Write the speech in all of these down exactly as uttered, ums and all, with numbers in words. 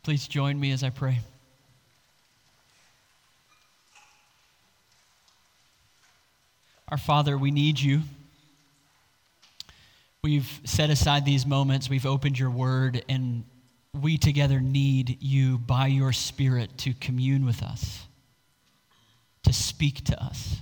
Please join me as I pray. Our Father, we need you. We've set aside these moments, we've opened your word, and we together need you by your Spirit to commune with us, to speak to us.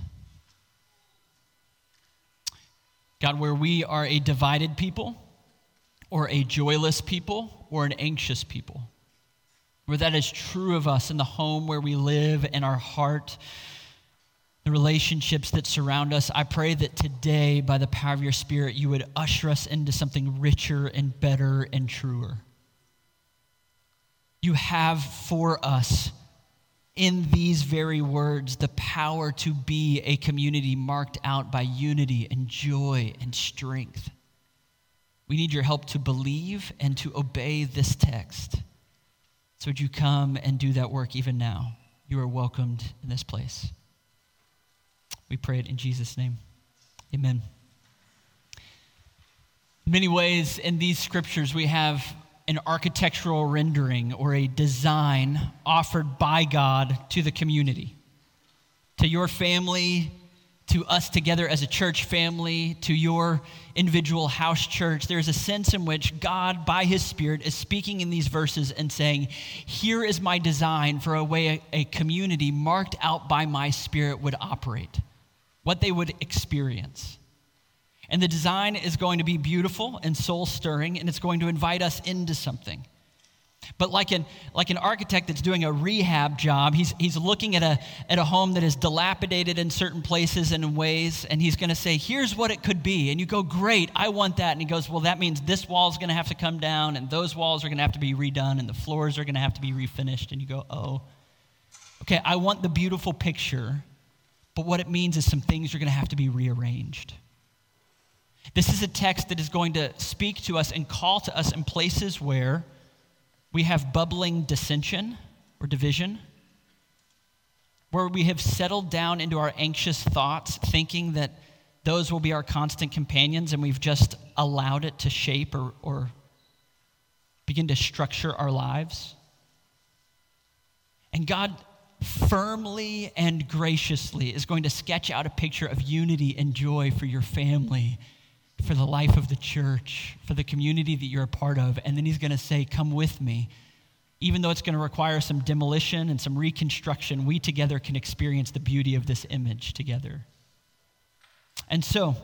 God, where we are a divided people, or a joyless people, or an anxious people, where that is true of us in the home where we live, in our heart, the relationships that surround us, I pray that today, by the power of your Spirit, you would usher us into something richer and better and truer. You have for us, in these very words, the power to be a community marked out by unity and joy and strength. We need your help to believe and to obey this text. So would you come and do that work even now? You are welcomed in this place. We pray it in Jesus' name. Amen. In many ways, in these scriptures, we have an architectural rendering or a design offered by God to the community, to your family, to us together as a church family, to your individual house church. There's a sense in which God, by his Spirit, is speaking in these verses and saying, here is my design for a way a, a community marked out by my Spirit would operate, what they would experience. And the design is going to be beautiful and soul-stirring, and it's going to invite us into something. But like an like an architect that's doing a rehab job, he's he's looking at a at a home that is dilapidated in certain places and in ways, and he's going to say, here's what it could be. And you go, great, I want that. And he goes, well, that means this wall is going to have to come down, and those walls are going to have to be redone, and the floors are going to have to be refinished. And you go, oh, okay, I want the beautiful picture, but what it means is some things are going to have to be rearranged. This is a text that is going to speak to us and call to us in places where we have bubbling dissension or division, where we have settled down into our anxious thoughts, thinking that those will be our constant companions, and we've just allowed it to shape or, or begin to structure our lives. And God firmly and graciously is going to sketch out a picture of unity and joy for your family, for the life of the church, for the community that you're a part of. And then he's going to say, come with me. Even though it's going to require some demolition and some reconstruction, we together can experience the beauty of this image together. And so,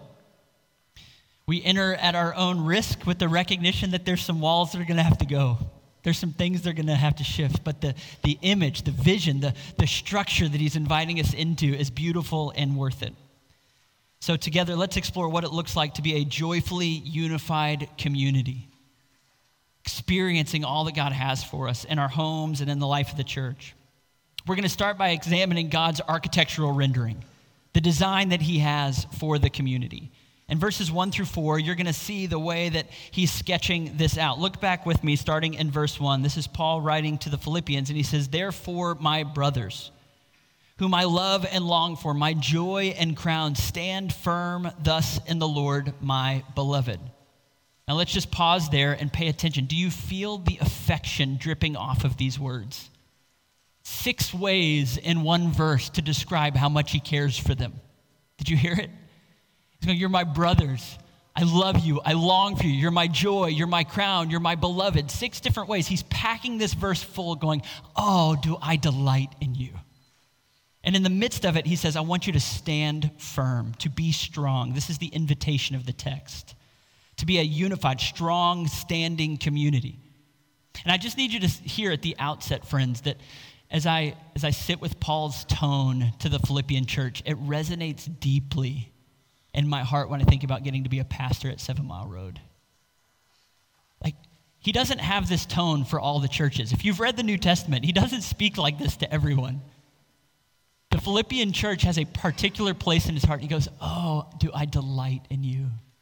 we enter at our own risk with the recognition that there's some walls that are going to have to go. There's some things that are going to have to shift. But the, the image, the vision, the, the structure that he's inviting us into is beautiful and worth it. So together, let's explore what it looks like to be a joyfully unified community, experiencing all that God has for us in our homes and in the life of the church. We're going to start by examining God's architectural rendering, the design that he has for the community. In verses one through four, you're going to see the way that he's sketching this out. Look back with me, starting in verse one. This is Paul writing to the Philippians, and he says, therefore, my brothers, whom I love and long for, my joy and crown, stand firm thus in the Lord, my beloved. Now let's just pause there and pay attention. Do you feel the affection dripping off of these words? Six ways in one verse to describe how much he cares for them. Did you hear it? He's going, you're my brothers. I love you. I long for you. You're my joy. You're my crown. You're my beloved. Six different ways. He's packing this verse full going, oh, do I delight in you. And in the midst of it, he says, I want you to stand firm, to be strong. This is the invitation of the text, to be a unified, strong, standing community. And I just need you to hear at the outset, friends, that as I as I sit with Paul's tone to the Philippian church, it resonates deeply in my heart when I think about getting to be a pastor at Seven Mile Road. Like, he doesn't have this tone for all the churches. If you've read the New Testament, he doesn't speak like this to everyone. The Philippian church has a particular place in his heart. He goes, oh, do I delight in you?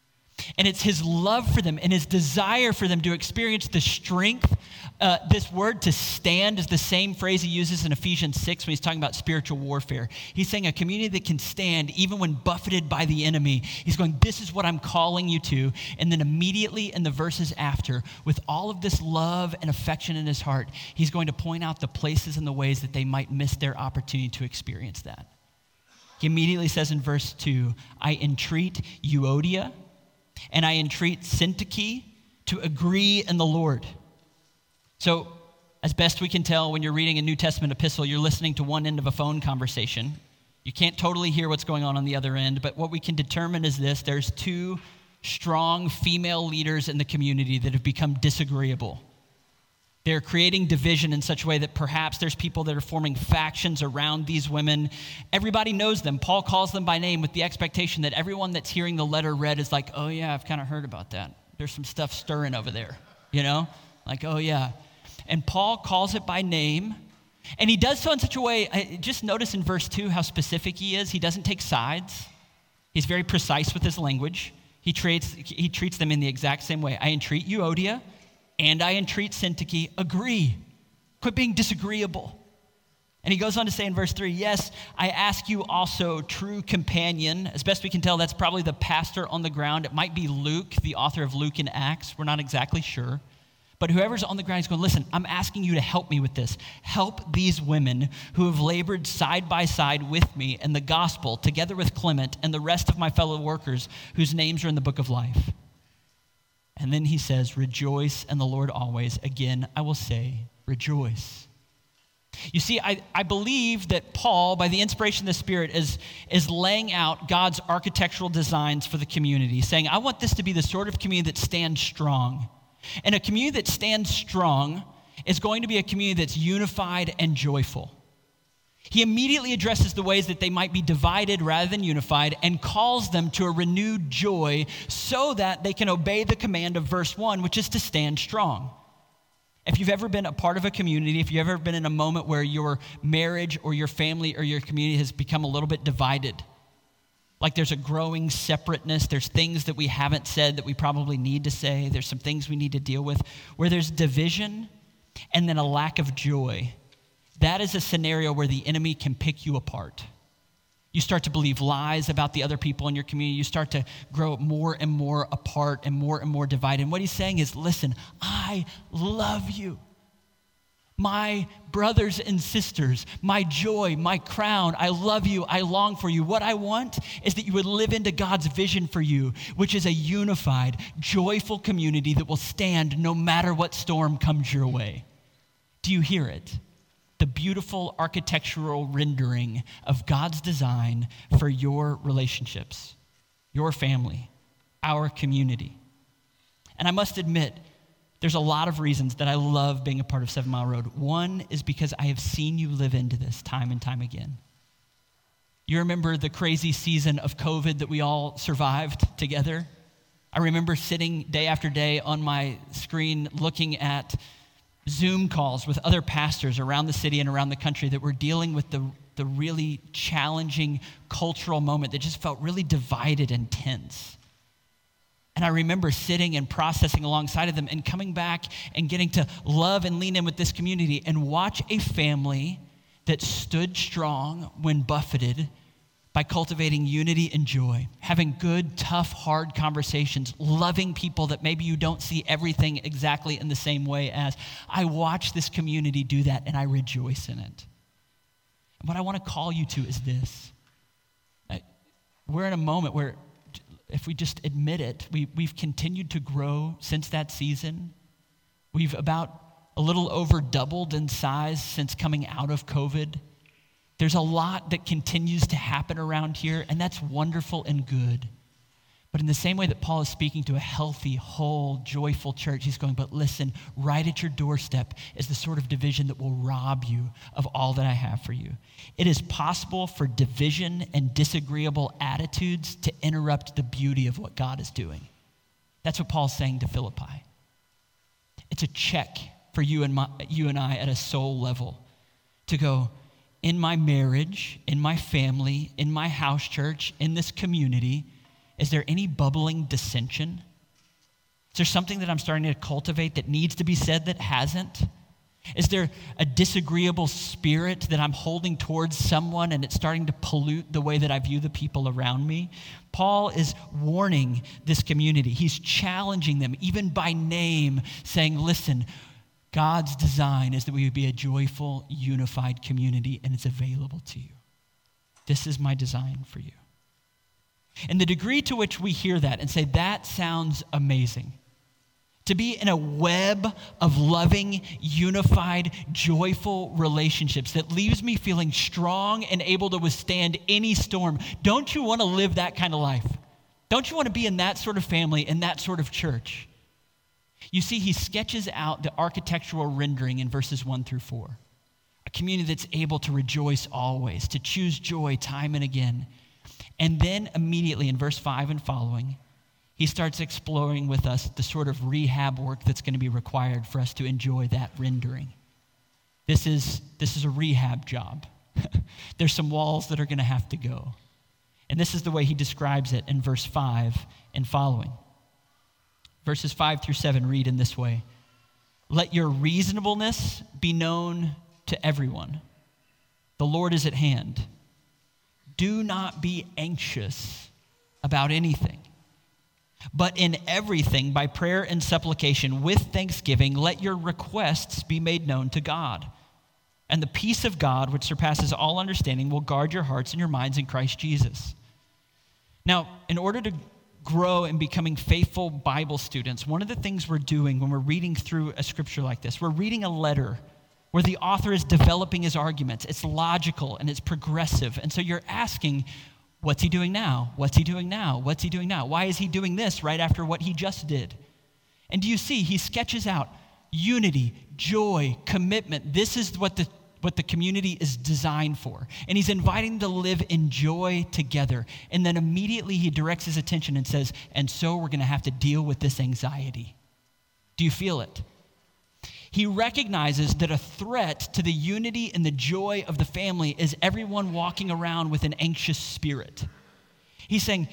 And it's his love for them and his desire for them to experience the strength. Uh, this word to stand is the same phrase he uses in Ephesians six when he's talking about spiritual warfare. He's saying a community that can stand even when buffeted by the enemy. He's going, this is what I'm calling you to. And then immediately in the verses after, with all of this love and affection in his heart, he's going to point out the places and the ways that they might miss their opportunity to experience that. He immediately says in verse two, I entreat Euodia and I entreat Syntyche to agree in the Lord. So, as best we can tell, when you're reading a New Testament epistle, you're listening to one end of a phone conversation. You can't totally hear what's going on on the other end, but what we can determine is this. There's two strong female leaders in the community that have become disagreeable. They're creating division in such a way that perhaps there's people that are forming factions around these women. Everybody knows them. Paul calls them by name with the expectation that everyone that's hearing the letter read is like, oh yeah, I've kind of heard about that. There's some stuff stirring over there, you know? Like, oh yeah. And Paul calls it by name, and he does so in such a way, just notice in verse two how specific he is. He doesn't take sides. He's very precise with his language. He treats, he treats them in the exact same way. I entreat Euodia, and I entreat Syntyche, agree. Quit being disagreeable. And he goes on to say in verse three, yes, I ask you also, true companion. As best we can tell, that's probably the pastor on the ground. It might be Luke, the author of Luke and Acts. We're not exactly sure. But whoever's on the ground is going, listen, I'm asking you to help me with this. Help these women who have labored side by side with me in the gospel, together with Clement and the rest of my fellow workers whose names are in the book of life. And then he says, rejoice in the Lord always. Again, I will say, rejoice. You see, I, I believe that Paul, by the inspiration of the Spirit, is, is laying out God's architectural designs for the community, saying, I want this to be the sort of community that stands strong. And a community that stands strong is going to be a community that's unified and joyful. He immediately addresses the ways that they might be divided rather than unified and calls them to a renewed joy so that they can obey the command of verse one, which is to stand strong. If you've ever been a part of a community, if you've ever been in a moment where your marriage or your family or your community has become a little bit divided, like there's a growing separateness, there's things that we haven't said that we probably need to say, there's some things we need to deal with, where there's division and then a lack of joy. That is a scenario where the enemy can pick you apart. You start to believe lies about the other people in your community. You start to grow more and more apart and more and more divided. And what he's saying is, listen, I love you. My brothers and sisters, my joy, my crown, I love you, I long for you. What I want is that you would live into God's vision for you, which is a unified, joyful community that will stand no matter what storm comes your way. Do you hear it? The beautiful architectural rendering of God's design for your relationships, your family, our community. And I must admit, there's a lot of reasons that I love being a part of Seven Mile Road. One is because I have seen you live into this time and time again. You remember the crazy season of COVID that we all survived together? I remember sitting day after day on my screen looking at Zoom calls with other pastors around the city and around the country that were dealing with the, the really challenging cultural moment that just felt really divided and tense. And I remember sitting and processing alongside of them and coming back and getting to love and lean in with this community and watch a family that stood strong when buffeted by cultivating unity and joy, having good, tough, hard conversations, loving people that maybe you don't see everything exactly in the same way as. I watch this community do that and I rejoice in it. And what I want to call you to is this. We're in a moment where if we just admit it, we, we've continued to grow since that season. We've about a little over doubled in size since coming out of COVID. There's a lot that continues to happen around here, and that's wonderful and good. But in the same way that Paul is speaking to a healthy, whole, joyful church, he's going, but listen, right at your doorstep is the sort of division that will rob you of all that I have for you. It is possible for division and disagreeable attitudes to interrupt the beauty of what God is doing. That's what Paul's saying to Philippi. It's a check for you and my, you and I at a soul level to go, in my marriage, in my family, in my house church, in this community, Is there any bubbling dissension? Is there something that I'm starting to cultivate that needs to be said that hasn't? Is there a disagreeable spirit that I'm holding towards someone and it's starting to pollute the way that I view the people around me? Paul is warning this community. He's challenging them, even by name, saying, listen, God's design is that we would be a joyful, unified community, and it's available to you. This is my design for you. And the degree to which we hear that and say, that sounds amazing, to be in a web of loving, unified, joyful relationships that leaves me feeling strong and able to withstand any storm. Don't you want to live that kind of life? Don't you want to be in that sort of family, in that sort of church? You see, he sketches out the architectural rendering in verses one through four. A community that's able to rejoice always, to choose joy time and again. And then immediately in verse five and following, he starts exploring with us the sort of rehab work that's going to be required for us to enjoy that rendering. This is, this is a rehab job. There's some walls that are going to have to go. And this is the way he describes it in verse five and following. Verses five through seven read in this way. Let your reasonableness be known to everyone. The Lord is at hand. Do not be anxious about anything, but in everything, by prayer and supplication, with thanksgiving, let your requests be made known to God. And the peace of God, which surpasses all understanding, will guard your hearts and your minds in Christ Jesus. Now, in order to grow in becoming faithful Bible students, one of the things we're doing when we're reading through a scripture like this, we're reading a letter where the author is developing his arguments. It's logical and it's progressive. And so you're asking, what's he doing now? What's he doing now? What's he doing now? Why is he doing this right after what he just did? And do you see, he sketches out unity, joy, commitment. This is what the what the community is designed for. And he's inviting them to live in joy together. And then immediately he directs his attention and says, and so we're going to have to deal with this anxiety. Do you feel it? He recognizes that a threat to the unity and the joy of the family is everyone walking around with an anxious spirit. He's saying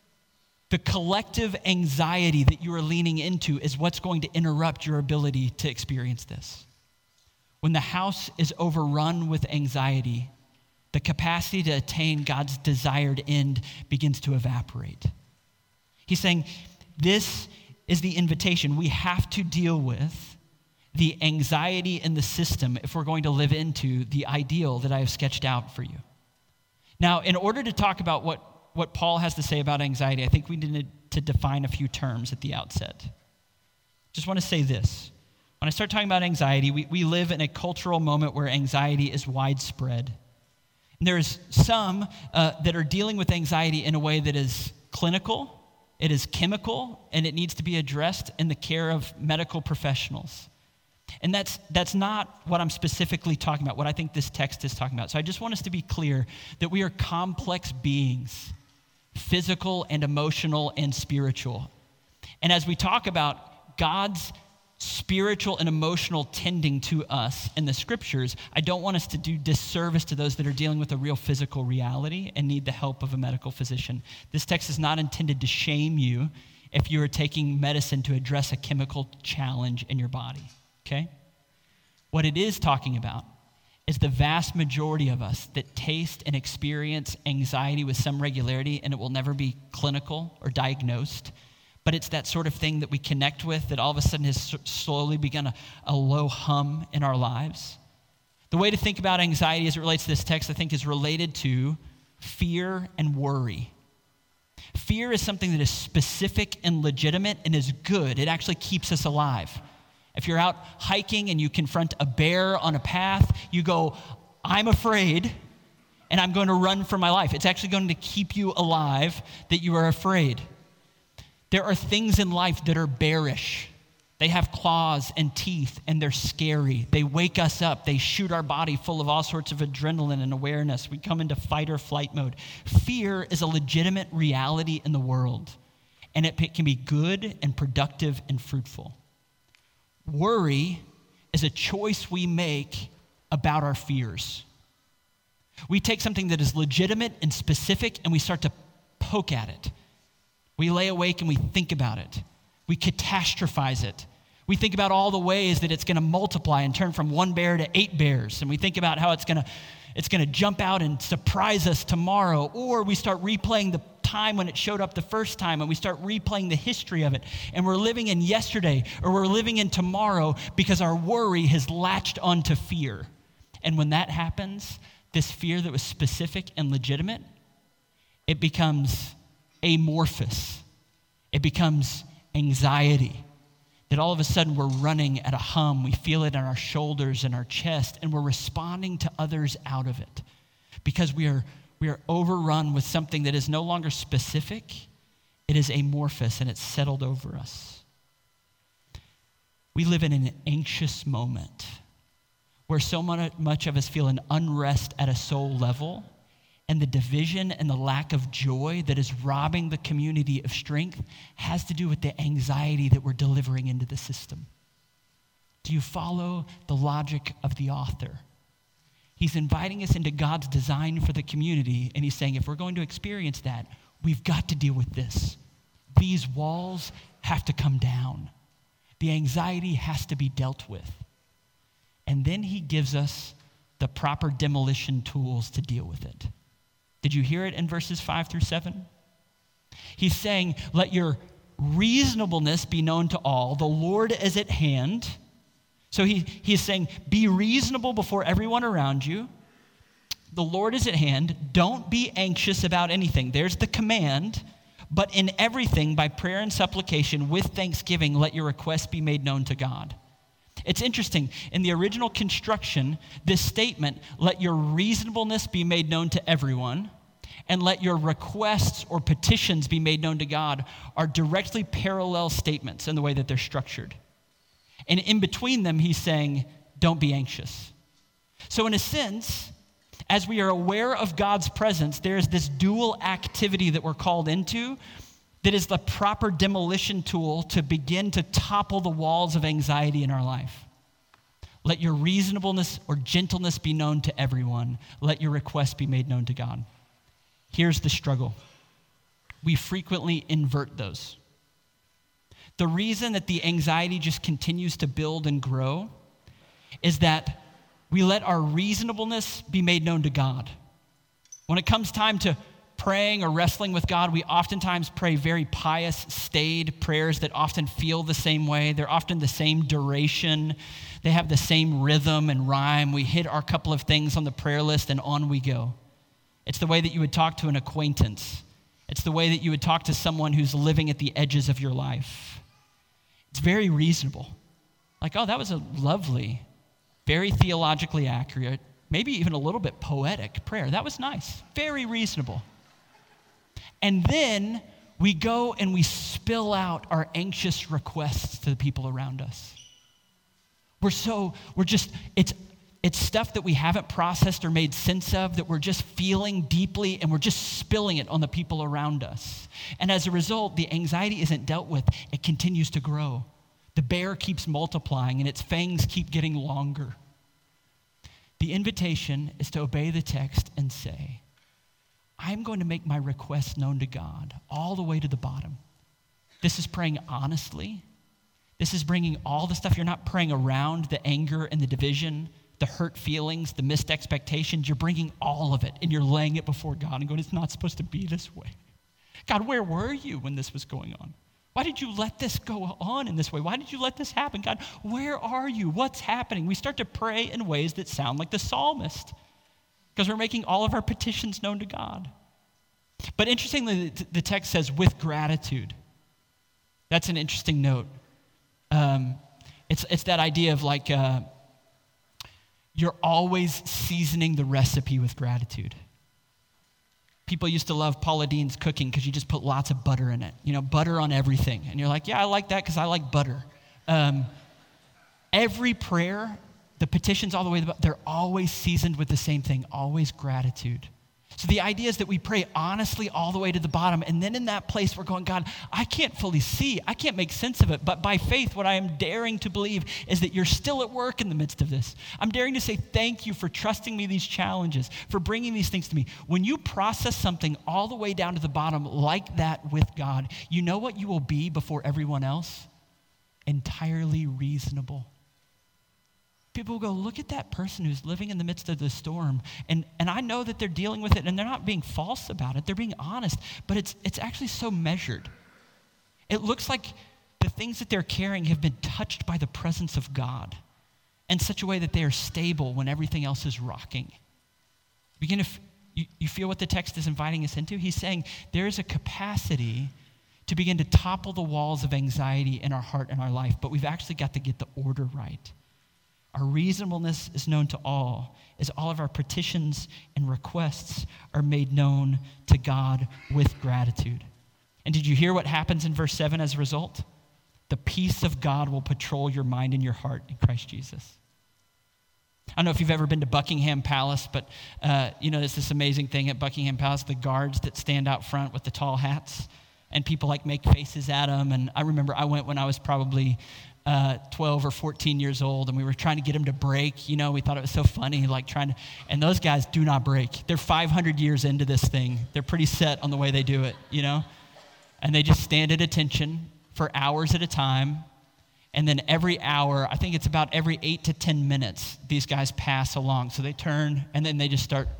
the collective anxiety that you are leaning into is what's going to interrupt your ability to experience this. When the house is overrun with anxiety, the capacity to attain God's desired end begins to evaporate. He's saying this is the invitation. We have to deal with the anxiety in the system if we're going to live into the ideal that I have sketched out for you. Now, in order to talk about what, what Paul has to say about anxiety, I think we need to define a few terms at the outset. Just want to say this. When I start talking about anxiety, we, we live in a cultural moment where anxiety is widespread. And there's some uh, that are dealing with anxiety in a way that is clinical, it is chemical, and it needs to be addressed in the care of medical professionals. And that's that's not what I'm specifically talking about, what I think this text is talking about. So I just want us to be clear that we are complex beings, physical and emotional and spiritual. And as we talk about God's spiritual and emotional tending to us in the scriptures, I don't want us to do disservice to those that are dealing with a real physical reality and need the help of a medical physician. This text is not intended to shame you if you are taking medicine to address a chemical challenge in your body, okay? What it is talking about is the vast majority of us that taste and experience anxiety with some regularity, and it will never be clinical or diagnosed. But it's that sort of thing that we connect with that all of a sudden has slowly begun a, a low hum in our lives. The way to think about anxiety as it relates to this text, I think, is related to fear and worry. Fear is something that is specific and legitimate and is good. It actually keeps us alive. If you're out hiking and you confront a bear on a path, you go, I'm afraid, and I'm going to run for my life. It's actually going to keep you alive that you are afraid. There are things in life that are bearish. They have claws and teeth, and they're scary. They wake us up. They shoot our body full of all sorts of adrenaline and awareness. We come into fight or flight mode. Fear is a legitimate reality in the world, and it can be good and productive and fruitful. Worry is a choice we make about our fears. We take something that is legitimate and specific, and we start to poke at it. We lay awake and we think about it. We catastrophize it. We think about all the ways that it's going to multiply and turn from one bear to eight bears. And we think about how it's going to it's going to jump out and surprise us tomorrow. Or we start replaying the time when it showed up the first time, and we start replaying the history of it. And we're living in yesterday, or we're living in tomorrow, because our worry has latched onto fear. And when that happens, this fear that was specific and legitimate, it becomes amorphous. It becomes anxiety. That all of a sudden we're running at a hum. We feel it in our shoulders and our chest, and we're responding to others out of it because we are we are overrun with something that is no longer specific. It is amorphous, and it's settled over us. We live in an anxious moment where so much of us feel an unrest at a soul level, and the division and the lack of joy that is robbing the community of strength has to do with the anxiety that we're delivering into the system. Do you follow the logic of the author? He's inviting us into God's design for the community, and he's saying if we're going to experience that, we've got to deal with this. These walls have to come down. The anxiety has to be dealt with. And then he gives us the proper demolition tools to deal with it. Did you hear it in verses five through seven? He's saying, let your reasonableness be known to all. The Lord is at hand. So he, he's saying, be reasonable before everyone around you. The Lord is at hand. Don't be anxious about anything. There's the command. But in everything, by prayer and supplication, with thanksgiving, let your requests be made known to God. It's interesting. In the original construction, this statement, let your reasonableness be made known to everyone, and let your requests or petitions be made known to God, are directly parallel statements in the way that they're structured. And in between them, he's saying, don't be anxious. So in a sense, as we are aware of God's presence, there's this dual activity that we're called into that is the proper demolition tool to begin to topple the walls of anxiety in our life. Let your reasonableness or gentleness be known to everyone. Let your requests be made known to God. Here's the struggle. We frequently invert those. The reason that the anxiety just continues to build and grow is that we let our reasonableness be made known to God. When it comes time to praying or wrestling with God, we oftentimes pray very pious, staid prayers that often feel the same way. They're often the same duration. They have the same rhythm and rhyme. We hit our couple of things on the prayer list and on we go. It's the way that you would talk to an acquaintance. It's the way that you would talk to someone who's living at the edges of your life. It's very reasonable. Like, oh, that was a lovely, very theologically accurate, maybe even a little bit poetic prayer. That was nice, very reasonable. And then we go and we spill out our anxious requests to the people around us. We're so, we're just, it's it's stuff that we haven't processed or made sense of, that we're just feeling deeply, and we're just spilling it on the people around us. And as a result, the anxiety isn't dealt with. It continues to grow. The bear keeps multiplying, and its fangs keep getting longer. The invitation is to obey the text and say, I'm going to make my requests known to God all the way to the bottom. This is praying honestly. This is bringing all the stuff. You're not praying around the anger and the division, the hurt feelings, the missed expectations. You're bringing all of it, and you're laying it before God and going, it's not supposed to be this way. God, where were you when this was going on? Why did you let this go on in this way? Why did you let this happen? God, where are you? What's happening? We start to pray in ways that sound like the psalmist because we're making all of our petitions known to God. But interestingly, the text says with gratitude. That's an interesting note. Um, it's, it's that idea of like uh, you're always seasoning the recipe with gratitude. People used to love Paula Deen's cooking because you just put lots of butter in it. You know, butter on everything. And you're like, yeah, I like that because I like butter. Um, every prayer, the petitions all the way, they're always seasoned with the same thing, always gratitude. So the idea is that we pray honestly all the way to the bottom, and then in that place we're going, God, I can't fully see, I can't make sense of it, but by faith what I am daring to believe is that you're still at work in the midst of this. I'm daring to say thank you for trusting me these challenges, for bringing these things to me. When you process something all the way down to the bottom like that with God, you know what you will be before everyone else? Entirely reasonable. People will go, look at that person who's living in the midst of the storm. And, and I know that they're dealing with it, and they're not being false about it. They're being honest, but it's, it's actually so measured. It looks like the things that they're carrying have been touched by the presence of God in such a way that they are stable when everything else is rocking. Begin to f- you, you feel what the text is inviting us into? He's saying there is a capacity to begin to topple the walls of anxiety in our heart and our life, but we've actually got to get the order right. Our reasonableness is known to all, as all of our petitions and requests are made known to God with gratitude. And did you hear what happens in verse seven as a result? The peace of God will patrol your mind and your heart in Christ Jesus. I don't know if you've ever been to Buckingham Palace, but uh, you know, there's this amazing thing at Buckingham Palace, the guards that stand out front with the tall hats, and people like make faces at them. And I remember I went when I was probably Uh, twelve or fourteen years old, and we were trying to get him to break. You know, we thought it was so funny, like trying to, and those guys do not break. They're five hundred years into this thing. They're pretty set on the way they do it, you know? And they just stand at attention for hours at a time. And then every hour, I think it's about every eight to ten minutes, these guys pass along. So they turn, and then they just start.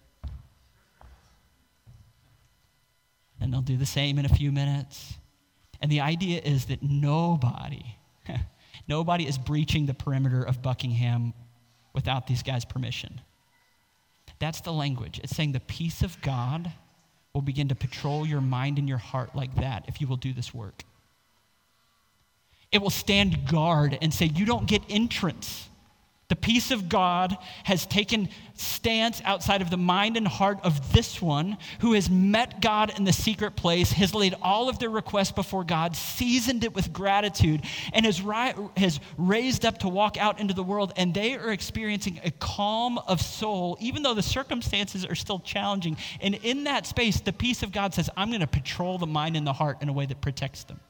And they'll do the same in a few minutes. And the idea is that nobody, Nobody is breaching the perimeter of Buckingham without these guys' permission. That's the language. It's saying the peace of God will begin to patrol your mind and your heart like that if you will do this work. It will stand guard and say, you don't get entrance. The peace of God has taken stance outside of the mind and heart of this one who has met God in the secret place, has laid all of their requests before God, seasoned it with gratitude, and has, ri- has raised up to walk out into the world, and they are experiencing a calm of soul, even though the circumstances are still challenging. And in that space, the peace of God says, I'm going to patrol the mind and the heart in a way that protects them.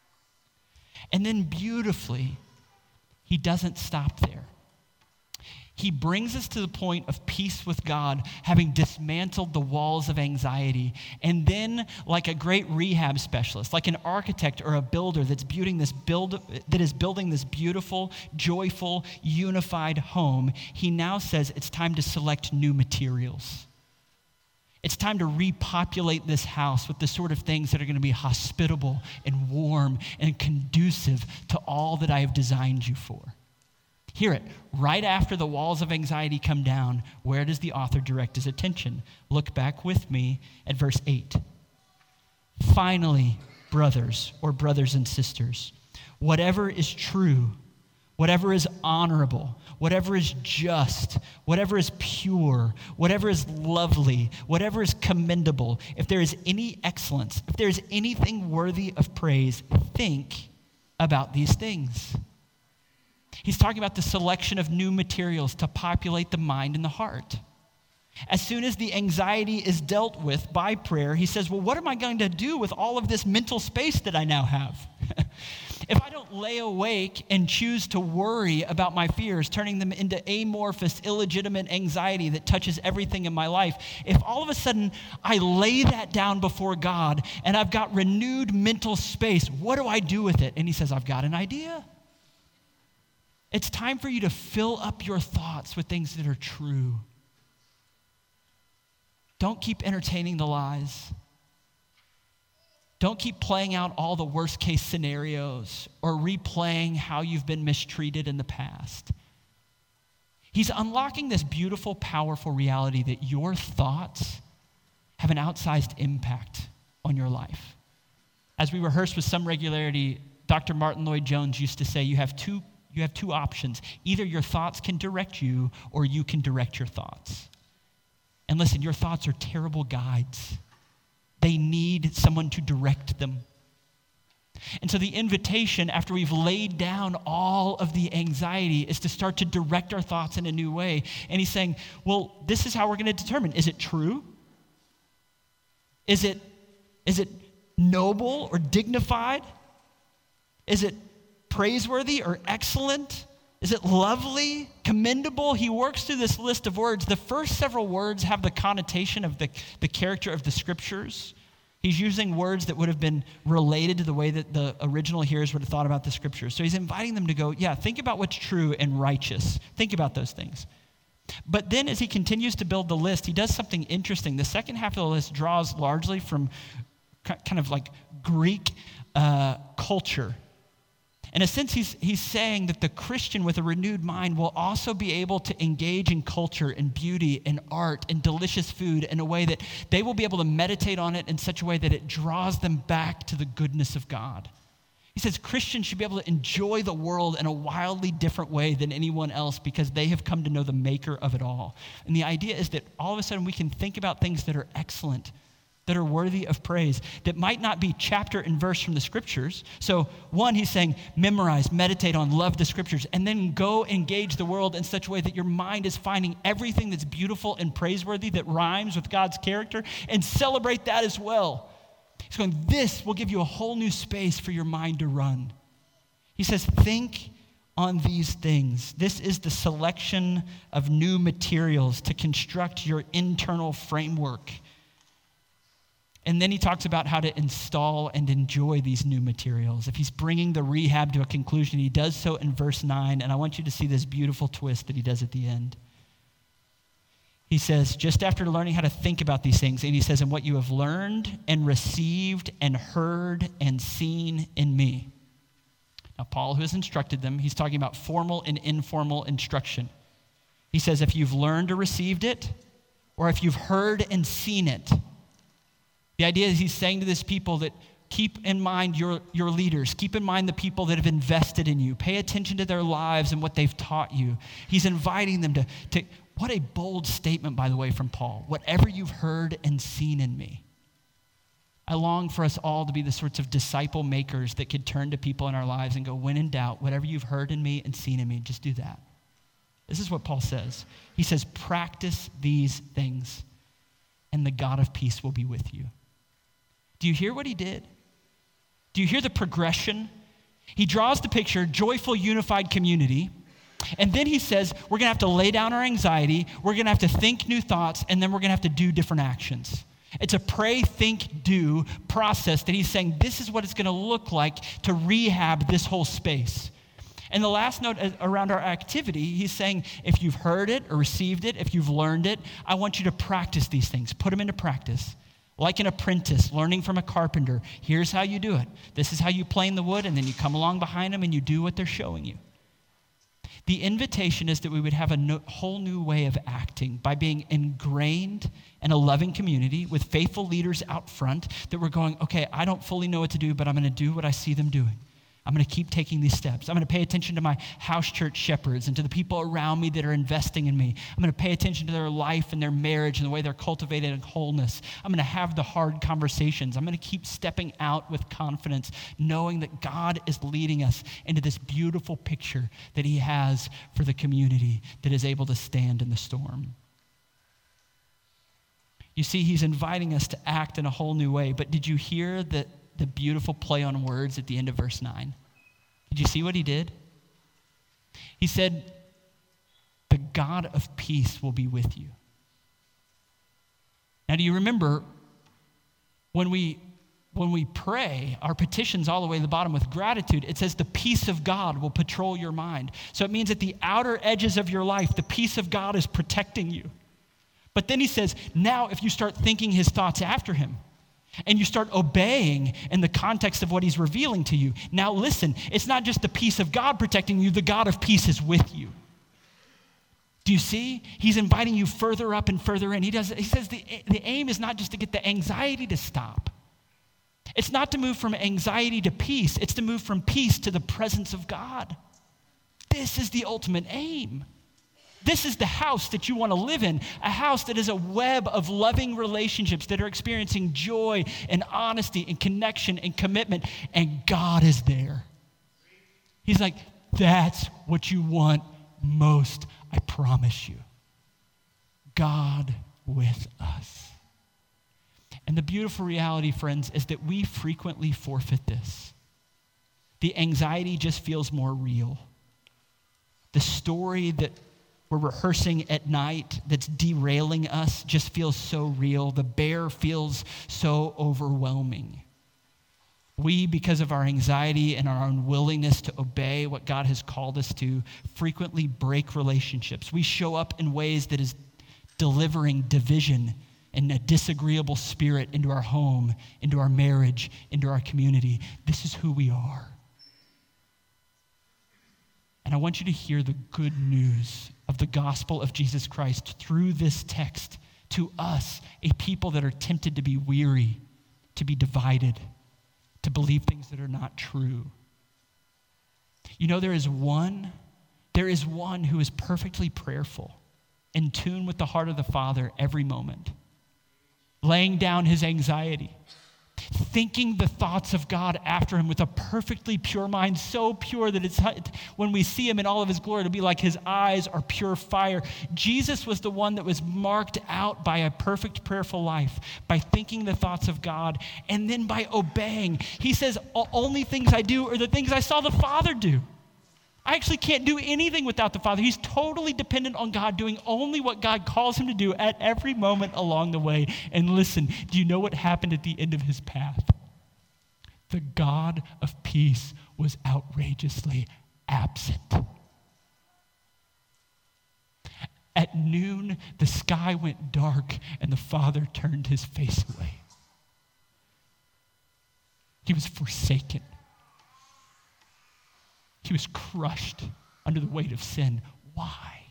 And then beautifully, he doesn't stop there. He brings us to the point of peace with God, having dismantled the walls of anxiety. And then, like a great rehab specialist, like an architect or a builder that's building this build that is building this beautiful, joyful, unified home, he now says it's time to select new materials. It's time to repopulate this house with the sort of things that are going to be hospitable and warm and conducive to all that I have designed you for. Hear it. Right after the walls of anxiety come down, where does the author direct his attention? Look back with me at verse eight. Finally, brothers or brothers and sisters, whatever is true, whatever is honorable, whatever is just, whatever is pure, whatever is lovely, whatever is commendable, if there is any excellence, if there is anything worthy of praise, think about these things. He's talking about the selection of new materials to populate the mind and the heart. As soon as the anxiety is dealt with by prayer, he says, well, what am I going to do with all of this mental space that I now have? If I don't lay awake and choose to worry about my fears, turning them into amorphous, illegitimate anxiety that touches everything in my life, if all of a sudden I lay that down before God and I've got renewed mental space, what do I do with it? And he says, I've got an idea. It's time for you to fill up your thoughts with things that are true. Don't keep entertaining the lies. Don't keep playing out all the worst case scenarios or replaying how you've been mistreated in the past. He's unlocking this beautiful, powerful reality that your thoughts have an outsized impact on your life. As we rehearse with some regularity, Doctor Martin Lloyd-Jones used to say, you have two You have two options. Either your thoughts can direct you or you can direct your thoughts. And listen, your thoughts are terrible guides. They need someone to direct them. And so the invitation after we've laid down all of the anxiety is to start to direct our thoughts in a new way. And he's saying, well, this is how we're going to determine. Is it true? Is it, is it noble or dignified? Is it praiseworthy or excellent? Is it lovely, commendable? He works through this list of words. The first several words have the connotation of the, the character of the scriptures. He's using words that would have been related to the way that the original hearers would have thought about the scriptures. So he's inviting them to go, yeah, think about what's true and righteous. Think about those things. But then as he continues to build the list, he does something interesting. The second half of the list draws largely from kind of like Greek uh, culture. In a sense, he's, he's saying that the Christian with a renewed mind will also be able to engage in culture and beauty and art and delicious food in a way that they will be able to meditate on it in such a way that it draws them back to the goodness of God. He says Christians should be able to enjoy the world in a wildly different way than anyone else because they have come to know the maker of it all. And the idea is that all of a sudden we can think about things that are excellent, that are worthy of praise, that might not be chapter and verse from the scriptures. So one, he's saying, memorize, meditate on, love the scriptures, and then go engage the world in such a way that your mind is finding everything that's beautiful and praiseworthy that rhymes with God's character, and celebrate that as well. He's going, this will give you a whole new space for your mind to run. He says, think on these things. This is the selection of new materials to construct your internal framework. And then he talks about how to install and enjoy these new materials. If he's bringing the rehab to a conclusion, he does so in verse nine, and I want you to see this beautiful twist that he does at the end. He says, just after learning how to think about these things, and he says, and what you have learned and received and heard and seen in me. Now, Paul, who has instructed them, he's talking about formal and informal instruction. He says, if you've learned or received it, or if you've heard and seen it. The idea is he's saying to this people that keep in mind your, your leaders. Keep in mind the people that have invested in you. Pay attention to their lives and what they've taught you. He's inviting them to, to what a bold statement, by the way, from Paul. Whatever you've heard and seen in me. I long for us all to be the sorts of disciple makers that could turn to people in our lives and go, when in doubt, whatever you've heard in me and seen in me, just do that. This is what Paul says. He says, practice these things, and the God of peace will be with you. Do you hear what he did? Do you hear the progression? He draws the picture, joyful, unified community. And then he says, we're going to have to lay down our anxiety. We're going to have to think new thoughts. And then we're going to have to do different actions. It's a pray, think, do process that he's saying this is what it's going to look like to rehab this whole space. And the last note around our activity, he's saying if you've heard it or received it, if you've learned it, I want you to practice these things. Put them into practice. Like an apprentice learning from a carpenter. Here's how you do it. This is how you plane the wood, and then you come along behind them and you do what they're showing you. The invitation is that we would have a no, whole new way of acting by being ingrained in a loving community with faithful leaders out front that we're going, okay, I don't fully know what to do, but I'm going to do what I see them doing. I'm going to keep taking these steps. I'm going to pay attention to my house church shepherds and to the people around me that are investing in me. I'm going to pay attention to their life and their marriage and the way they're cultivated in wholeness. I'm going to have the hard conversations. I'm going to keep stepping out with confidence, knowing that God is leading us into this beautiful picture that he has for the community that is able to stand in the storm. You see, he's inviting us to act in a whole new way, but did you hear that? The beautiful play on words at the end of verse nine. Did you see what he did? He said, the God of peace will be with you. Now, do you remember when we when we pray our petitions all the way to the bottom with gratitude, it says the peace of God will patrol your mind. So it means at the outer edges of your life, the peace of God is protecting you. But then he says, now if you start thinking his thoughts after him, and you start obeying in the context of what he's revealing to you. Now listen, it's not just the peace of God protecting you, the God of peace is with you. Do you see? He's inviting you further up and further in. He does. He says the, the aim is not just to get the anxiety to stop. It's not to move from anxiety to peace. It's to move from peace to the presence of God. This is the ultimate aim. This is the house that you want to live in, a house that is a web of loving relationships that are experiencing joy and honesty and connection and commitment, and God is there. He's like, that's what you want most, I promise you. God with us. And the beautiful reality, friends, is that we frequently forfeit this. The anxiety just feels more real. The story that we're rehearsing at night that's derailing us just feels so real. The bear feels so overwhelming. We, because of our anxiety and our unwillingness to obey what God has called us to, frequently break relationships. We show up in ways that is delivering division and a disagreeable spirit into our home, into our marriage, into our community. This is who we are. And I want you to hear the good news of the gospel of Jesus Christ through this text to us, a people that are tempted to be weary, to be divided, to believe things that are not true. You know, there is one, there is one who is perfectly prayerful, in tune with the heart of the Father every moment, laying down his anxiety, thinking the thoughts of God after him with a perfectly pure mind, so pure that it's when we see him in all of his glory, it'll be like his eyes are pure fire. Jesus was the one that was marked out by a perfect prayerful life, by thinking the thoughts of God, and then by obeying. He says, only things I do are the things I saw the Father do. I actually can't do anything without the Father. He's totally dependent on God, doing only what God calls him to do at every moment along the way. And listen, do you know what happened at the end of his path? The God of peace was outrageously absent. At noon, the sky went dark and the Father turned his face away. He was forsaken. He was crushed under the weight of sin. Why?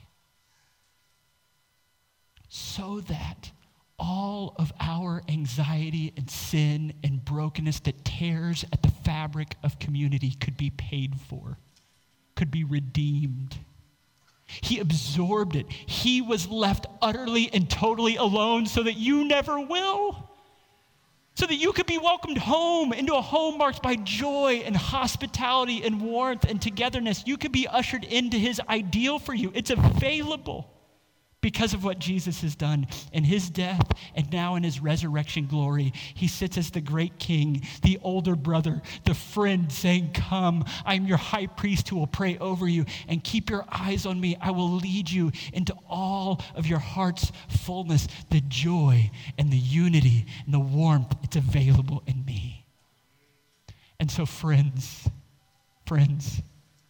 So that all of our anxiety and sin and brokenness that tears at the fabric of community could be paid for, could be redeemed. He absorbed it. He was left utterly and totally alone so that you never will. So that you could be welcomed home into a home marked by joy and hospitality and warmth and togetherness. You could be ushered into his ideal for you. It's available because of what Jesus has done in his death and now in his resurrection glory. He sits as the great king, the older brother, the friend saying, come, I'm your high priest who will pray over you, and keep your eyes on me. I will lead you into all of your heart's fullness, the joy and the unity and the warmth. It's available in me. And so friends, friends,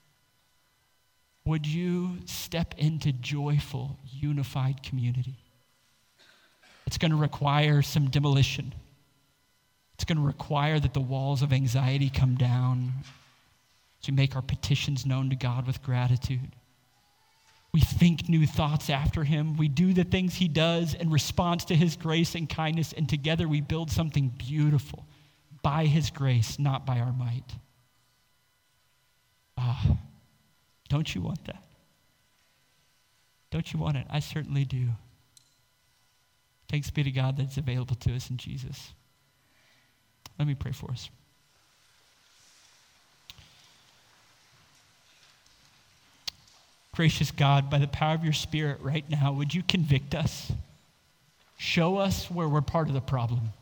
would you step into joyful, unified community? It's going to require some demolition. It's going to require that the walls of anxiety come down as we make our petitions known to God with gratitude. We think new thoughts after him. We do the things he does in response to his grace and kindness, and together we build something beautiful by his grace, not by our might. Ah. Don't you want that? Don't you want it? I certainly do. Thanks be to God that it's available to us in Jesus. Let me pray for us. Gracious God, by the power of your Spirit right now, would you convict us? Show us where we're part of the problem.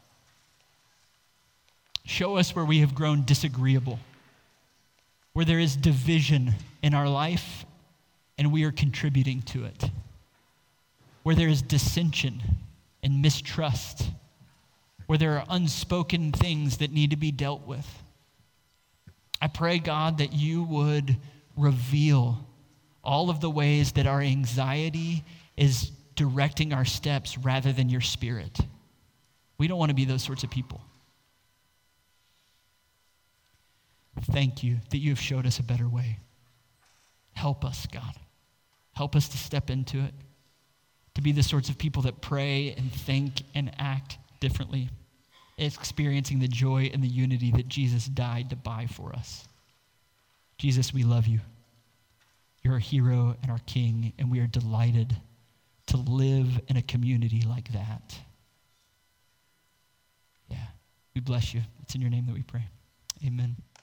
Show us where we have grown disagreeable, where there is division in our life and we are contributing to it, where there is dissension and mistrust, where there are unspoken things that need to be dealt with. I pray, God, that you would reveal all of the ways that our anxiety is directing our steps rather than your Spirit. We don't want to be those sorts of people. Thank you that you have showed us a better way. Help us, God. Help us to step into it, to be the sorts of people that pray and think and act differently, experiencing the joy and the unity that Jesus died to buy for us. Jesus, we love you. You're our hero and our king, and we are delighted to live in a community like that. Yeah, we bless you. It's in your name that we pray. Amen.